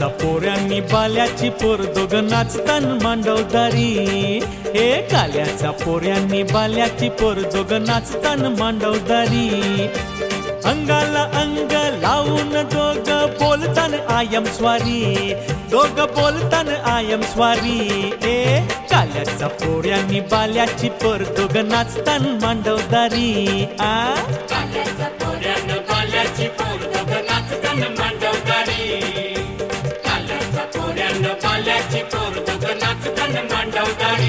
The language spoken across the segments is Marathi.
काल्याचा पोऱ्यांनी बाल्याची पोर दोघं नाचतान मांडवदारी. हे काल्याचा पोऱ्यांनी बाल्याची पोर दोघं नाचतान मांडवदारी. अंगाला अंग लावून दोघं बोलतान आयम स्वारी. दोघं बोलतान आयम स्वारी. ए काल्याचा पोऱ्यांनी बाल्याची पोर दोघं नाचतान मांडवदारी. काल्याचा पोऱ्यानं बाल्याची पोर दोघं नाचतान मांडवदारी. काल्याचा पोऱ्यानं बाल्याची पोर दोघं नाचतान मांडवदारी.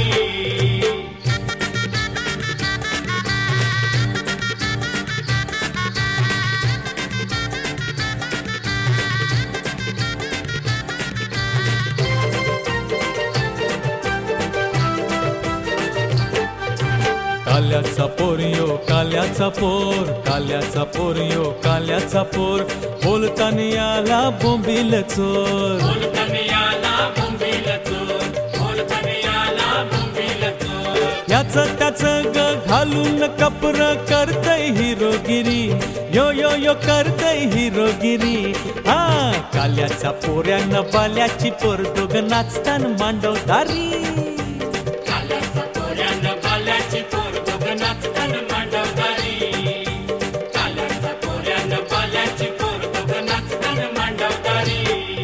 काल्याचा पोरियो काल्याचा पोर. काल्याचा पोरियो काल्याचा पोर. बोलताना याला बोंबील चोर. बोलताना याला बोंबील चोर. बोलताना याला बोंबील चोर. याचं त्याचं ग घालून कपर करतय हिरोगिरी. यो यो यो करतय हिरोगिरी. काल्याचा पोऱ्यानं बाल्याची पोर दोघं नाचतान मांडवदारी. काल्याचा पोऱ्यानं बाल्याची पोर दोघं नाचतान मांडवदारी. काल्याचा पोऱ्यानं बाल्याची पोर दोघं नाचतान मांडवदारी.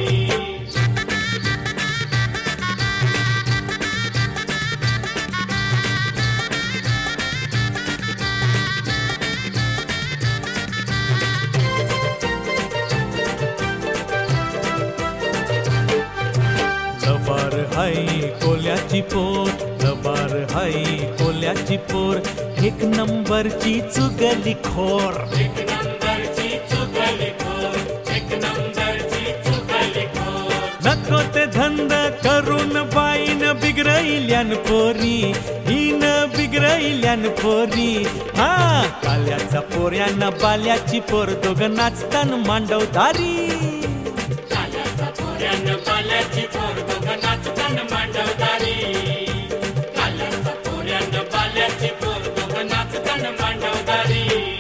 लबार हाई कोल्याची पोर. लबार हाई कोल्याची पोर. एक नंबरची चुगलीखोर. एक नंबरची चुगलीखोर. एक नंबरची चुगलीखोर. नको ते धंद करून बाईन बिगरैल्यान पोरी. हीन बिगरैल्यान पोरी. काल्याचा पोऱ्यानं बाल्याची पोर दोघं नाचतान मांडवदारी. काल्याचा पोऱ्यानं बाल्याची पोर दोघं नाचतान मांडवदारी. काल्याचा पोऱ्यानं बाल्याची पोर दोघं नाचतान मांडवदारी.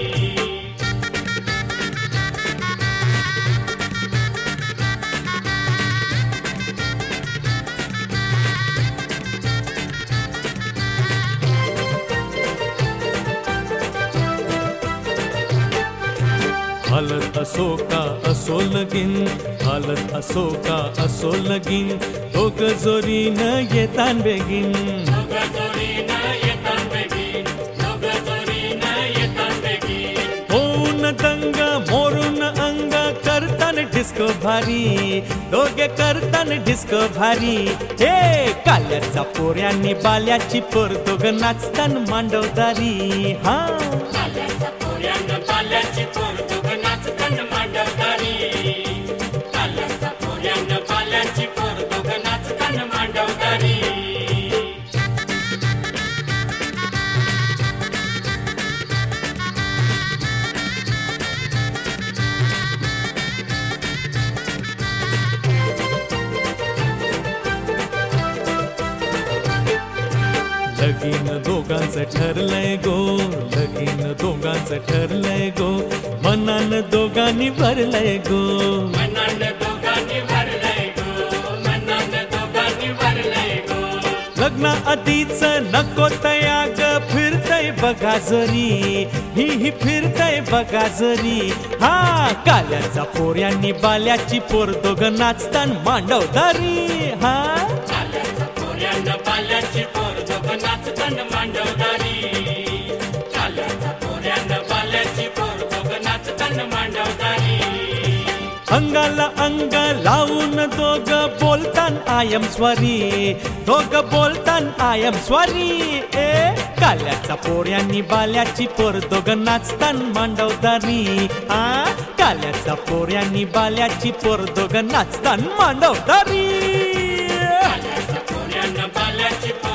हालत असो का असो लगीन. हालत असो का असो लगीन. दोघं जोरीनं येतान बेगीन. दोघं जोडीनं येतान बेगीन. दोघं जोडीनं येतान बेगीन. होऊन दंग मोरून अंग करतान डिस्को भारी. दोघे करतान डिस्को भारी. हे काल्याचा पोऱ्यांनी बाल्याची पोर दोघं नाचतान मांडवदारी. काल्याचा पोऱ्यानं बाल्याची पोर दोघं नाचतान मांडवदारी. काल्याचा पोऱ्यानं बाल्याची पोर दोघं नाचतान मांडवदारी. लगीन दोघांचं ठरलंय गो. लगीन दोघांचं ठरलंय गो. मनानं दोघांनी भरलंय गो. मनानं दोघांनी भरलंय गो. मनानं दोघांनी भरलंय गो. लग्ना आधीच नको तयाग फिरतय बघा जरी. ही फिरतय बघा जरी. काल्याचा पोऱ्यांनी बाल्याची पोर दोघं नाचतान मांडवदारी. काल्याचा पोऱ्यानं बाल्याची पोर दोघं नाचतान मांडवदारी. काल्याचा पोऱ्यानं बाल्याची पोर दोघं नाचतान मांडवदारी. अंगाला अंग लावून दोघं बोलतान आयम स्वारी. दोघं बोलतान आयम स्वारी. ए काल्याचा पोऱ्यांनी बाल्याची पोर दोघं नाचतान मांडवदारी. काल्याचा पोऱ्यांनी बाल्याची पोर दोघं नाचतान मांडवदारी. काल्याचा पोऱ्यानं बाल्याची पोर